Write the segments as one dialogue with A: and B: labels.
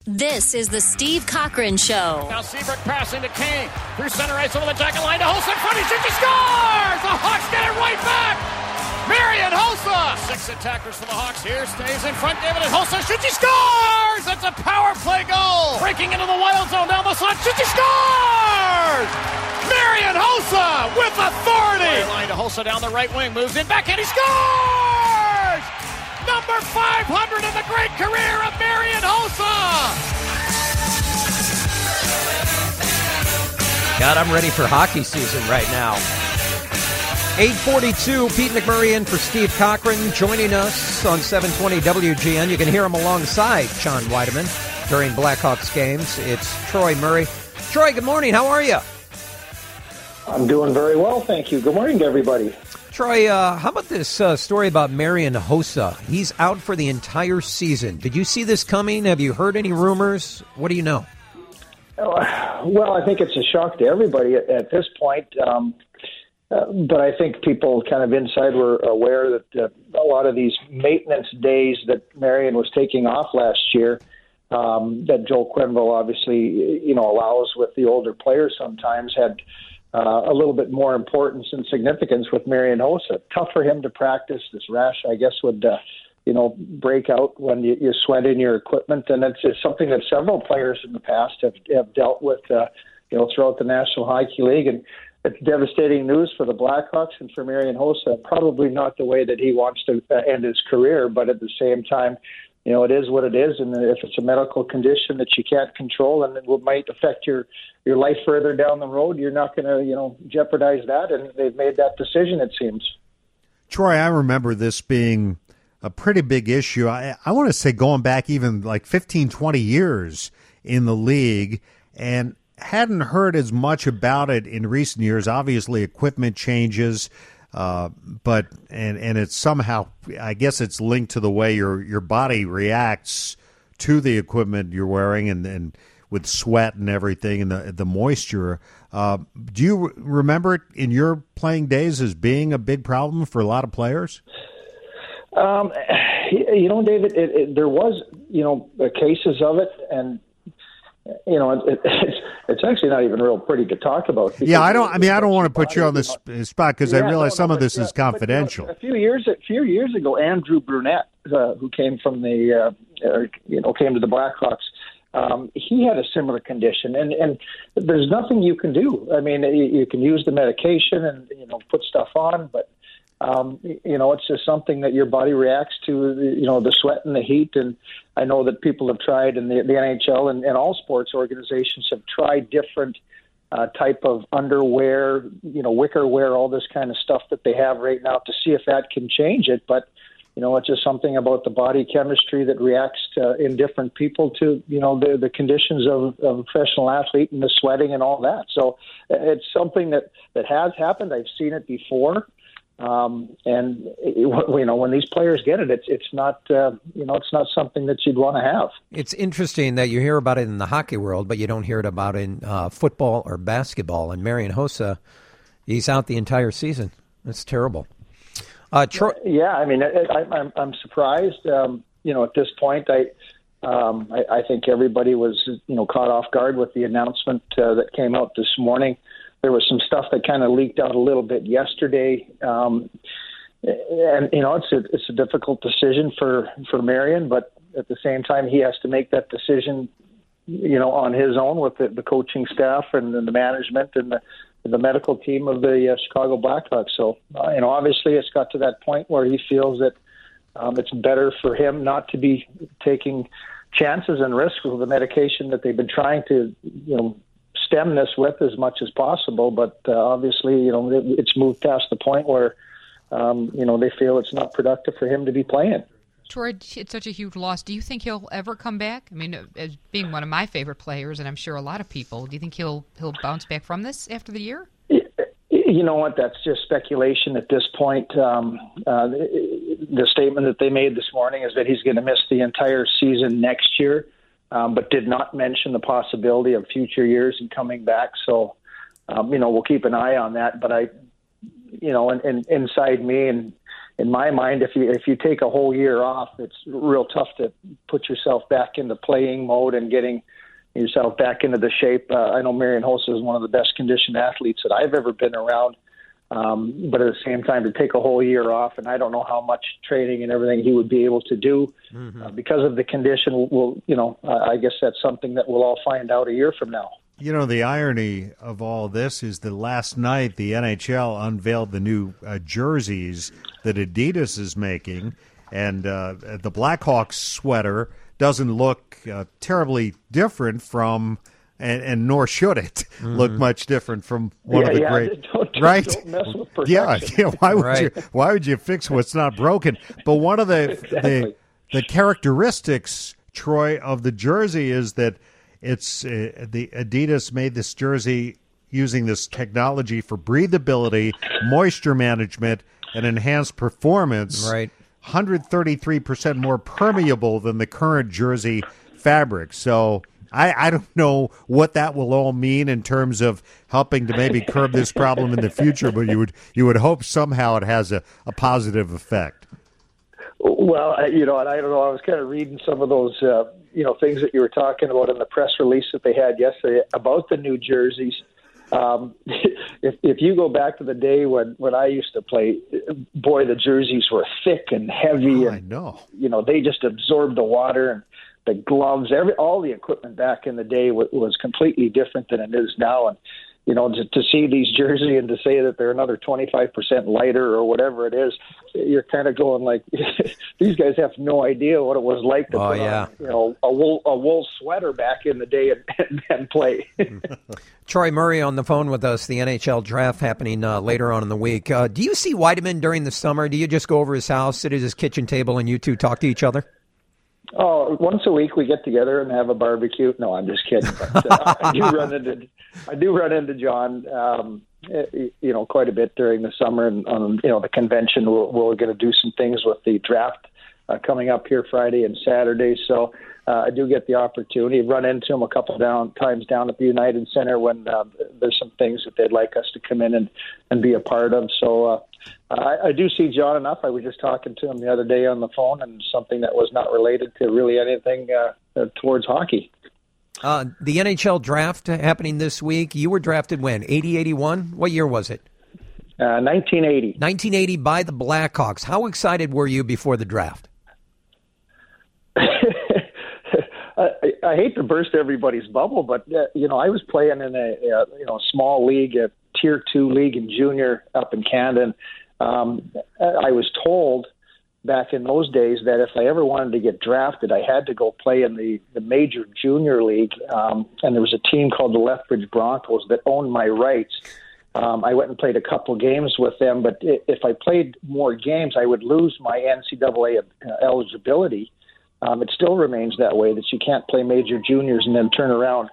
A: This is the Steve Cochran Show.
B: Now Seabrook passing to Kane. Through center ice over the jacket line to Hossa in front. He shoots, he scores! The Hawks get it right back! Marian Hossa! 6 attackers for the Hawks here. Stays in front. David and Hossa shoots, he scores! That's a power play goal! Breaking into the wild zone down the side. Shoots, he scores! Marian Hossa with authority! Line to Hossa down the right wing. Moves in back and he scores! Number 500 in the great career of Marian Hossa.
C: God, I'm ready for hockey season right now. 8:42, Pete McMurray in for Steve Cochran, joining us on 720 WGN. You can hear him alongside Sean Weideman during Blackhawks games. It's Troy Murray. Troy, good morning. How are you?
D: I'm doing very well, thank you. Good morning to everybody.
C: Troy, how about this story about Marian Hossa? He's out for the entire season. Did you see this coming? Have you heard any rumors? What do you know?
D: Well, I think it's a shock to everybody at this point. But I think people kind of inside were aware that a lot of these maintenance days that Marian was taking off last year, that Joel Quenneville obviously, allows with the older players sometimes, had a little bit more importance and significance with Marian Hossa. Tough for him to practice. This rash, I guess, would break out when you sweat in your equipment, and it's something that several players in the past have dealt with, throughout the National Hockey League. And it's devastating news for the Blackhawks and for Marian Hossa. Probably not the way that he wants to end his career, but at the same time, it is what it is, and if it's a medical condition that you can't control and it might affect your life further down the road, you're not going to, jeopardize that, and they've made that decision, it seems.
E: Troy, I remember this being a pretty big issue. I want to say going back even like 15, 20 years in the league, and hadn't heard as much about it in recent years. Obviously, equipment changes, but it's somehow, I guess it's linked to the way your body reacts to the equipment you're wearing, and with sweat and everything, and the moisture. Do you remember it in your playing days as being a big problem for a lot of players?
D: David, there was, cases of it, and it's actually not even real pretty to talk about.
E: Yeah, I don't want to put you on this spot because I realize some of this is confidential.
D: But, a few years ago, Andrew Brunette, who came from came to the Blackhawks, he had a similar condition, and there's nothing you can do. I mean, you can use the medication and put stuff on, but it's just something that your body reacts to, the sweat and the heat. And I know that people have tried, and the NHL and all sports organizations have tried different type of underwear, wicker wear, all this kind of stuff that they have right now to see if that can change it. But, it's just something about the body chemistry that reacts in different people to, the conditions of a professional athlete and the sweating and all that. So it's something that has happened. I've seen it before. When these players get it, it's not something that you'd want to have.
C: It's interesting that you hear about it in the hockey world, but you don't hear it about in football or basketball. And Marian Hossa, he's out the entire season. That's terrible.
D: Troy, I'm surprised. At this point, I think everybody was caught off guard with the announcement that came out this morning. There was some stuff that kind of leaked out a little bit yesterday, and it's a difficult decision for Marian, but at the same time, he has to make that decision, on his own with the coaching staff and the management and the medical team of the Chicago Blackhawks. So, obviously, it's got to that point where he feels that it's better for him not to be taking chances and risks with the medication that they've been trying to, stem this with as much as possible, but obviously, it's moved past the point where, they feel it's not productive for him to be playing.
F: Troy, it's such a huge loss. Do you think he'll ever come back? I mean, as being one of my favorite players, and I'm sure a lot of people, do you think he'll bounce back from this after the year?
D: You know what? That's just speculation at this point. The statement that they made this morning is that he's going to miss the entire season next year. But did not mention the possibility of future years and coming back. So, we'll keep an eye on that. But and inside me, and in my mind, if you take a whole year off, it's real tough to put yourself back into playing mode and getting yourself back into the shape. I know Marian Hossa is one of the best conditioned athletes that I've ever been around. But at the same time, to take a whole year off, and I don't know how much training and everything he would be able to do because of the condition. I guess that's something that we'll all find out a year from now.
E: You know, the irony of all this is that last night the NHL unveiled the new jerseys that Adidas is making, and the Blackhawks sweater doesn't look terribly different from, and nor should it look much different from one of the great, right?
D: Don't mess with perfection.
E: Yeah. Why would you fix what's not broken? But one of the characteristics, Troy, of the jersey is that it's the Adidas made this jersey using this technology for breathability, moisture management, and enhanced performance.
C: Right.
E: 133% more permeable than the current jersey fabric. So I don't know what that will all mean in terms of helping to maybe curb this problem in the future, but you would hope somehow it has a positive effect.
D: Well, and I don't know. I was kind of reading some of those, things that you were talking about in the press release that they had yesterday about the new jerseys. If you go back to the day when I used to play, boy, the jerseys were thick and heavy.
E: I know.
D: They just absorbed the water, and the gloves, all the equipment back in the day was completely different than it is now. And, to see these jerseys and to say that they're another 25% lighter or whatever it is, you're kind of going like, these guys have no idea what it was like to put on, a wool sweater back in the day and play.
C: Troy Murray on the phone with us, the NHL draft happening later on in the week. Do you see Weideman during the summer? Do you just go over his house, sit at his kitchen table, and you two talk to each other?
D: Oh, once a week we get together and have a barbecue. No, I'm just kidding. But, I do run into John, quite a bit during the summer, and on the convention. We're going to do some things with the draft coming up here Friday and Saturday. So I do get the opportunity to run into him a couple times down at the United Center when there's some things that they'd like us to come in and be a part of. So I do see John enough. I was just talking to him the other day on the phone, and something that was not related to really anything towards hockey.
C: The NHL draft happening this week. You were drafted when? 80, 81? What year was it?
D: 1980.
C: 1980 by the Blackhawks. How excited were you before the draft?
D: I hate to burst everybody's bubble, but I was playing in a small league, a Tier 2 league in junior up in Canada. I was told back in those days that if I ever wanted to get drafted, I had to go play in the major junior league. And there was a team called the Lethbridge Broncos that owned my rights. I went and played a couple games with them, but if I played more games, I would lose my NCAA eligibility. It still remains that way, that you can't play major juniors and then turn around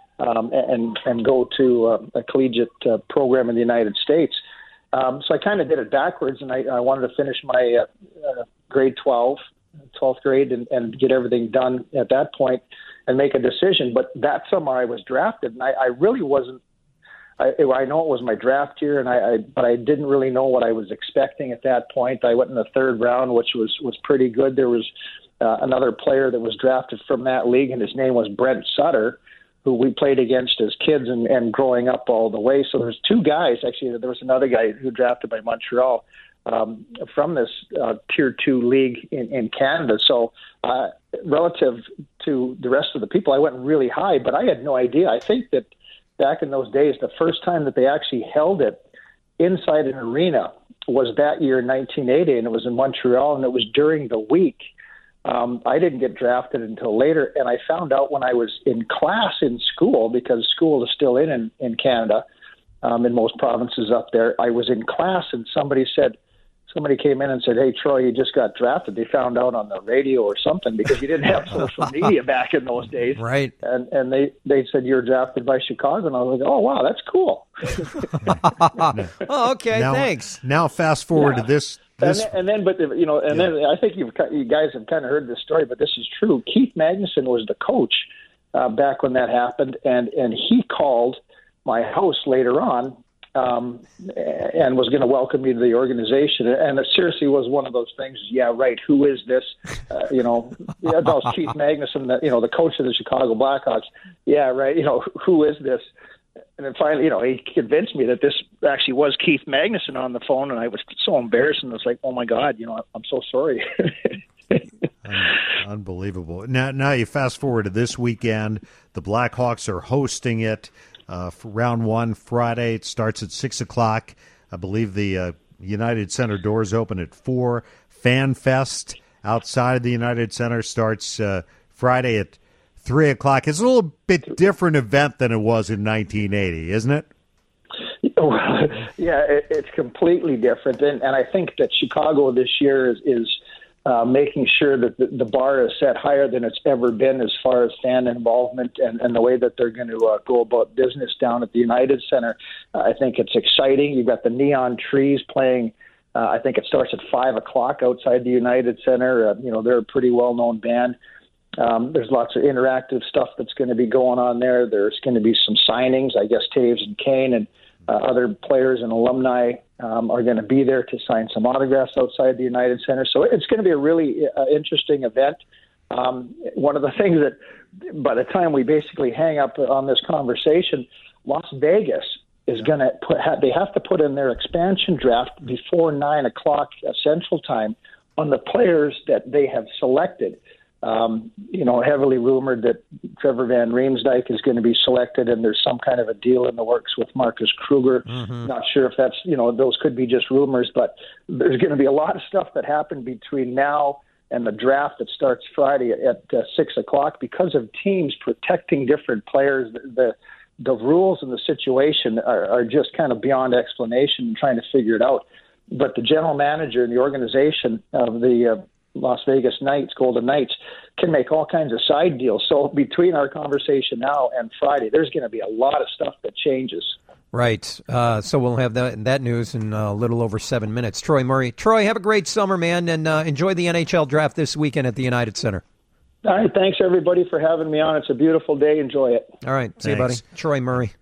D: and go to a collegiate program in the United States. So I kind of did it backwards, and I wanted to finish my grade 12th grade, and get everything done at that point and make a decision. But that summer I was drafted, and I really wasn't. I know it was my draft year, but I didn't really know what I was expecting at that point. I went in the third round, which was pretty good. There was another player that was drafted from that league, and his name was Brent Sutter, who we played against as kids and growing up all the way. So there's two guys. Actually, there was another guy who drafted by Montreal from this Tier 2 league in Canada. So relative to the rest of the people, I went really high, but I had no idea. I think that back in those days, the first time that they actually held it inside an arena was that year in 1980, and it was in Montreal, and it was during the week. I didn't get drafted until later, and I found out when I was in class in school, because school is still in Canada, in most provinces up there. I was in class, and somebody came in and said, "Hey, Troy, you just got drafted." They found out on the radio or something, because you didn't have social media back in those days.
C: Right.
D: And they said, "You're drafted by Chicago." And I was like, "Oh, wow, that's cool."
C: Oh, okay, thanks.
E: Now fast forward to this.
D: Then I think you guys have kind of heard this story, but this is true. Keith Magnuson was the coach back when that happened, and he called my house later on and was going to welcome me to the organization. And it seriously was one of those things. Yeah, right. Who is this? That was Keith Magnuson, the coach of the Chicago Blackhawks. Yeah, right. Who is this? And then finally, he convinced me that this actually was Keith Magnuson on the phone, and I was so embarrassed, and I was like, oh my God, I'm so sorry.
E: Unbelievable. Now you fast forward to this weekend. The Blackhawks are hosting it for round one Friday. It starts at 6:00. I believe the United Center doors open at 4. Fan Fest outside the United Center starts Friday at 3:00. It's a little bit different event than it was in 1980, isn't it?
D: Yeah, it's completely different. And I think that Chicago this year is making sure that the bar is set higher than it's ever been as far as fan involvement and the way that they're going to go about business down at the United Center. I think it's exciting. You've got the Neon Trees playing. I think it starts at 5:00 outside the United Center. They're a pretty well-known band. There's lots of interactive stuff that's going to be going on there. There's going to be some signings. I guess Taves and Kane and other players and alumni are going to be there to sign some autographs outside the United Center. So it's going to be a really interesting event. One of the things that by the time we basically hang up on this conversation, Las Vegas is going to they have to put in their expansion draft before 9:00 Central Time on the players that they have selected. Heavily rumored that Trevor Van Riemsdyk is going to be selected, and there's some kind of a deal in the works with Marcus Kruger. Mm-hmm. Not sure if that's, those could be just rumors, but there's going to be a lot of stuff that happened between now and the draft that starts Friday at 6:00 because of teams protecting different players. The rules and the situation are just kind of beyond explanation and trying to figure it out. But the general manager and the organization of the Las Vegas Knights, Golden Knights, can make all kinds of side deals. So between our conversation now and Friday, there's going to be a lot of stuff that changes.
C: Right. So we'll have that news in a little over 7 minutes. Troy Murray. Troy, have a great summer, man, and enjoy the NHL draft this weekend at the United Center.
D: All right. Thanks, everybody, for having me on. It's a beautiful day. Enjoy it.
C: All right. See you, buddy. Troy Murray.